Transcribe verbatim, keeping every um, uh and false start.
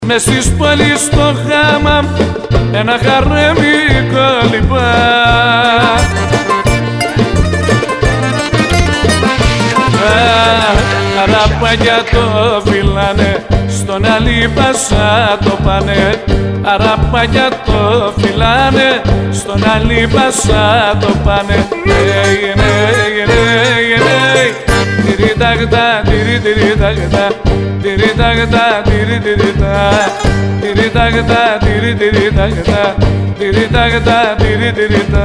μες στις πόλεις στο χάμα ένα χαρέμι κολυμπά. Αραπάγια το φυλάνε, στον Αλίπασα το πάνε. Αραπάγια το φυλάνε, στον Αλίπασα το πάνε. Νέι, νέι, νέι, νέι, τυριταγδα, τυριτυριταγδα, τυριταγδα, τυριτυριτα, τυριταγδα, τυριτυριταγδα, τυριταγδα, τυριτυριτα.